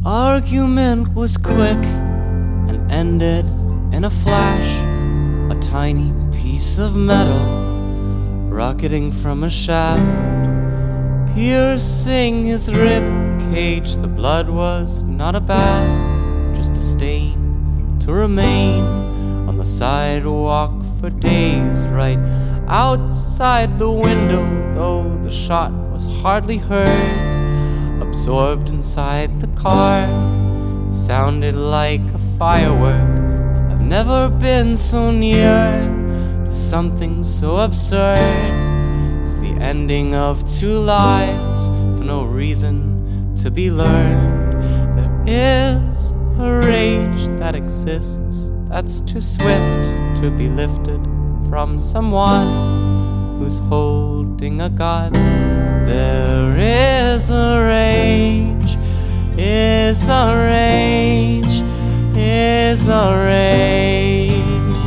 Argument was quick and ended in a flash. A tiny piece of metal rocketing from a shaft, piercing his rib cage. The blood was not a bath, just a stain to remain on the sidewalk for days, right outside the window. Though the shot was hardly heard, absorbed inside the car, sounded like a firework. I've never been so near to something so absurd as the ending of two lives for no reason to be learned. There is a rage that exists that's too swift to be lifted from someone who's holding a gun. There is a rage, is a rage, is a rage.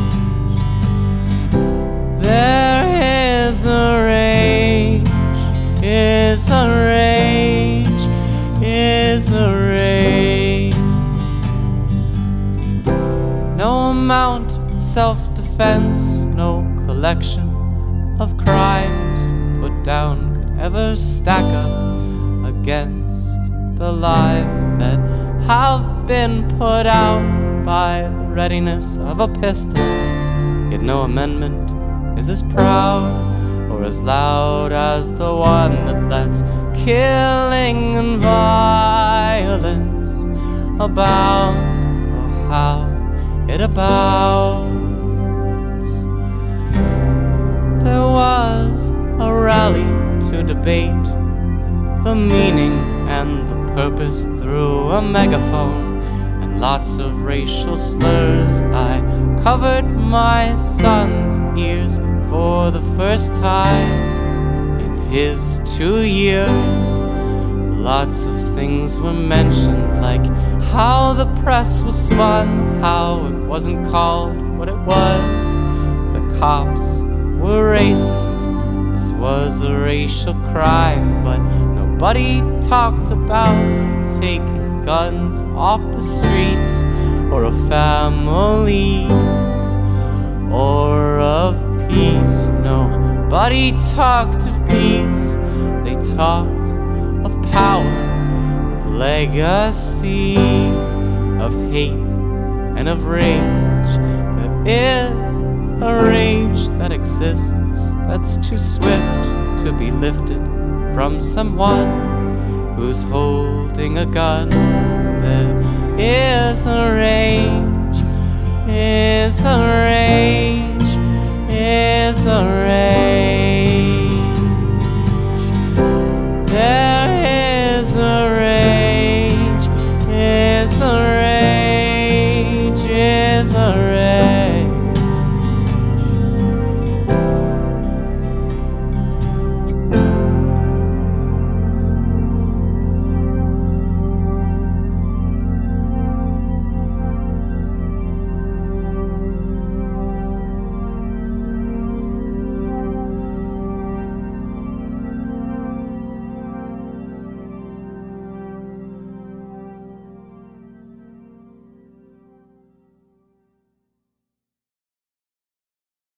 There is a rage, is a rage, is a rage. No amount of self-defense, no collection of crimes put down could ever stack up against the lives that have been put out by the readiness of a pistol. Yet no amendment is as proud or as loud as the one that lets killing and violence abound. Oh, how it abounds. There was a rally to debate the meaning and the purpose through a megaphone and lots of racial slurs. I covered my son's ears for the first time in his 2 years. Lots of things were mentioned, like how the press was spun, how it wasn't called what it was. The cops were racist, this was a racial crime, but nobody talked about taking guns off the streets or of families or of peace. Nobody talked of peace, they talked of power, of legacy, of hate and of rage. There is a rage that exists that's too swift to be lifted from someone who's holding a gun. There is a rage, is a rage, is a rage.